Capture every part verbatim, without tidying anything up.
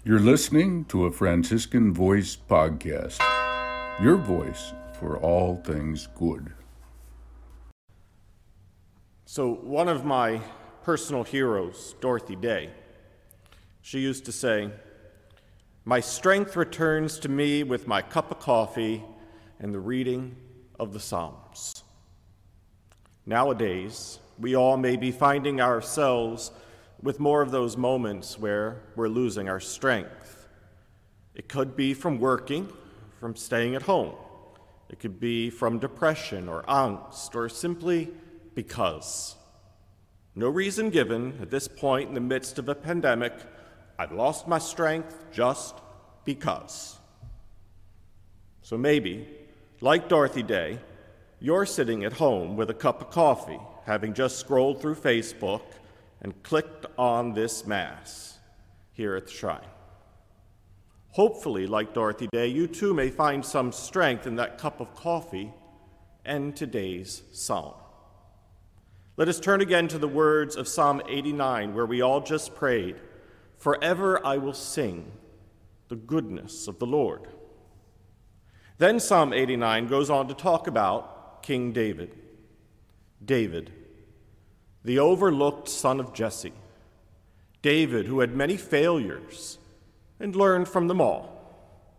You're listening to a Franciscan Voice podcast, your voice for all things good. So one of my personal heroes, Dorothy Day, she used to say, "My strength returns to me with my cup of coffee and the reading of the Psalms." Nowadays, we all may be finding ourselves with more of those moments where we're losing our strength. It could be from working, from staying at home. It could be from depression or angst, or simply because. No reason given at this point in the midst of a pandemic. I've lost my strength just because. So maybe, like Dorothy Day, you're sitting at home with a cup of coffee, having just scrolled through Facebook and clicked on this Mass here at the shrine. Hopefully, like Dorothy Day, you too may find some strength in that cup of coffee and today's psalm. Let us turn again to the words of Psalm eighty-nine, where we all just prayed, "Forever I will sing the goodness of the Lord." Then Psalm eighty-nine goes on to talk about King David. David, the overlooked son of Jesse. David, who had many failures and learned from them all.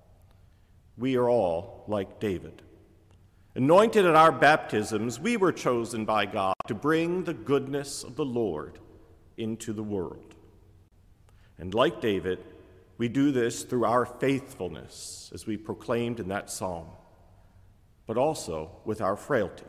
We are all like David. Anointed at our baptisms, we were chosen by God to bring the goodness of the Lord into the world. And like David, we do this through our faithfulness, as we proclaimed in that psalm, but also with our frailty.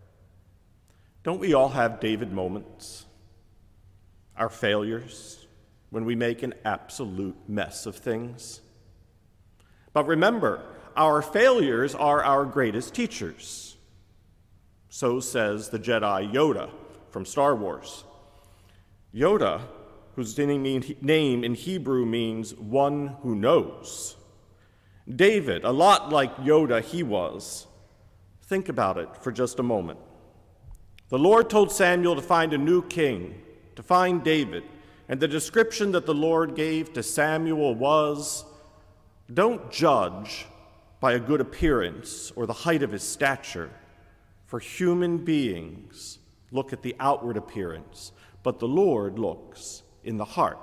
Don't we all have David moments? Our failures, when we make an absolute mess of things. But remember, our failures are our greatest teachers. So says the Jedi Yoda from Star Wars. Yoda, whose name in Hebrew means one who knows. David, a lot like Yoda he was. Think about it for just a moment. The Lord told Samuel to find a new king, to find David, and the description that the Lord gave to Samuel was, "Don't judge by a good appearance or the height of his stature, for human beings look at the outward appearance, but the Lord looks in the heart."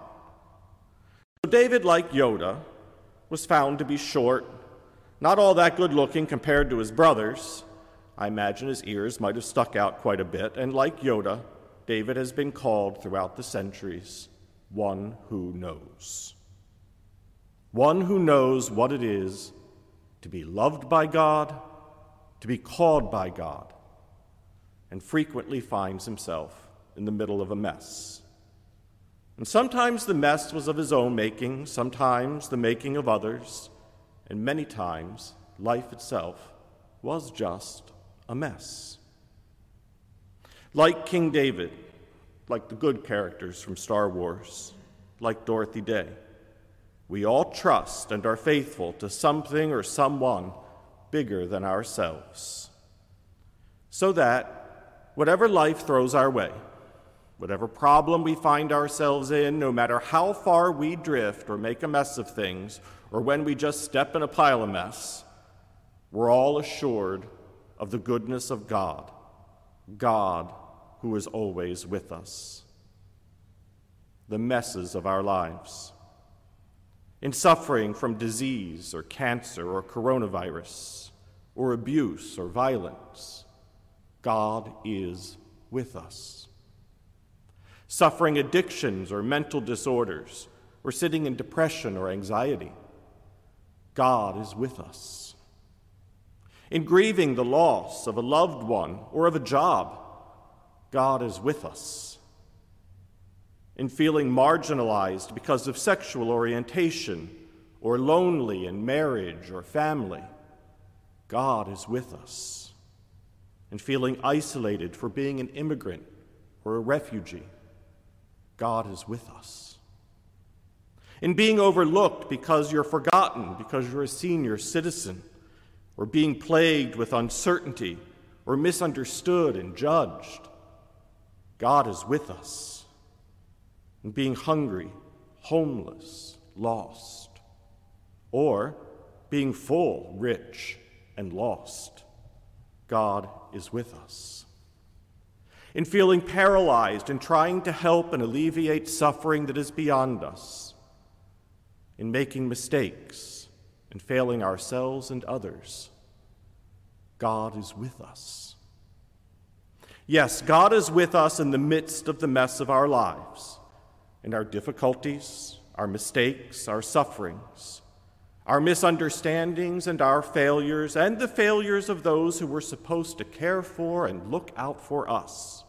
So David, like Yoda, was found to be short, not all that good-looking compared to his brothers. I imagine his ears might have stuck out quite a bit, and like Yoda, David has been called throughout the centuries, one who knows. One who knows what it is to be loved by God, to be called by God, and frequently finds himself in the middle of a mess. And sometimes the mess was of his own making, sometimes the making of others, and many times life itself was just a mess. Like King David, like the good characters from Star Wars, like Dorothy Day, we all trust and are faithful to something or someone bigger than ourselves. So that whatever life throws our way, whatever problem we find ourselves in, no matter how far we drift or make a mess of things, or when we just step in a pile of mess, we're all assured of the goodness of God, God who is always with us. The messes of our lives, in suffering from disease or cancer or coronavirus or abuse or violence, God is with us. Suffering addictions or mental disorders, or sitting in depression or anxiety, God is with us. In grieving the loss of a loved one or of a job, God is with us. In feeling marginalized because of sexual orientation, or lonely in marriage or family, God is with us. In feeling isolated for being an immigrant or a refugee, God is with us. In being overlooked because you're forgotten, because you're a senior citizen, or being plagued with uncertainty or misunderstood and judged, God is with us. In being hungry, homeless, lost, or being full, rich, and lost, God is with us. In feeling paralyzed and trying to help and alleviate suffering that is beyond us, in making mistakes and failing ourselves and others, God is with us. Yes, God is with us in the midst of the mess of our lives, in our difficulties, our mistakes, our sufferings, our misunderstandings and our failures, and the failures of those who were supposed to care for and look out for us.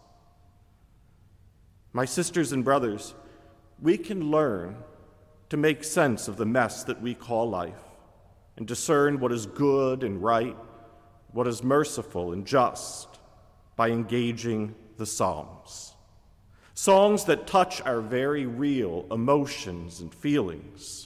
My sisters and brothers, we can learn to make sense of the mess that we call life and discern what is good and right, what is merciful and just, by engaging the Psalms. Songs that touch our very real emotions and feelings.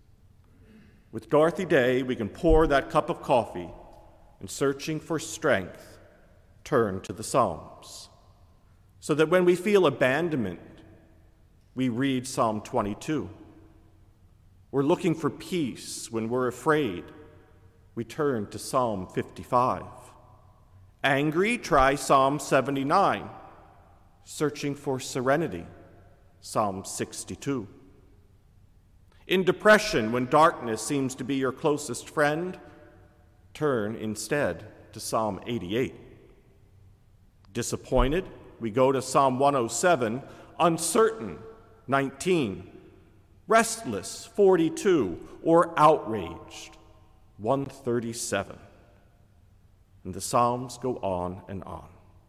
With Dorothy Day, we can pour that cup of coffee and, searching for strength, turn to the Psalms, so that when we feel abandonment, we read Psalm twenty-two. We're looking for peace when we're afraid, we turn to Psalm fifty-five. Angry, try Psalm seventy-nine. Searching for serenity, Psalm sixty-two. In depression, when darkness seems to be your closest friend, turn instead to Psalm eighty-eight. Disappointed, we go to Psalm one oh seven. Uncertain, nineteen. Restless, forty-two. Or outraged, one thirty-seven. And the Psalms go on and on.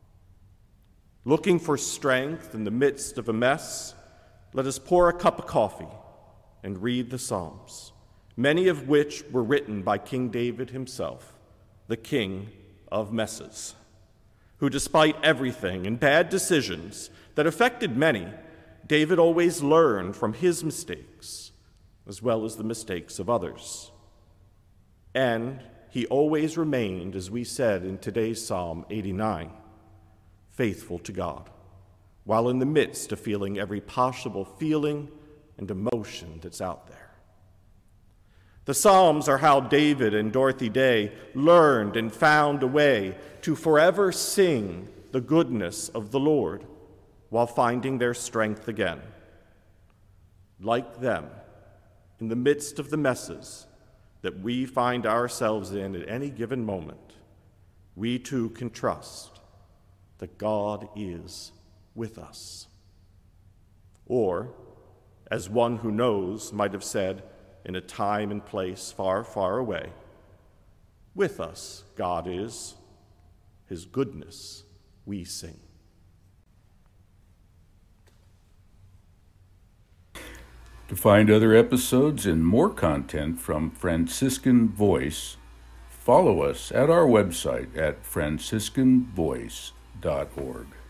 Looking for strength in the midst of a mess, let us pour a cup of coffee and read the Psalms, many of which were written by King David himself, the king of messes, who, despite everything and bad decisions that affected many, David always learned from his mistakes, as well as the mistakes of others. And he always remained, as we said in today's Psalm eighty-nine, faithful to God, while in the midst of feeling every possible feeling and emotion that's out there. The Psalms are how David and Dorothy Day learned and found a way to forever sing the goodness of the Lord while finding their strength again. Like them, in the midst of the messes that we find ourselves in at any given moment, we too can trust that God is with us. Or, as one who knows might have said in a time and place far, far away, with us God is, his goodness we sing. To find other episodes and more content from Franciscan Voice, follow us at our website at franciscan voice dot org.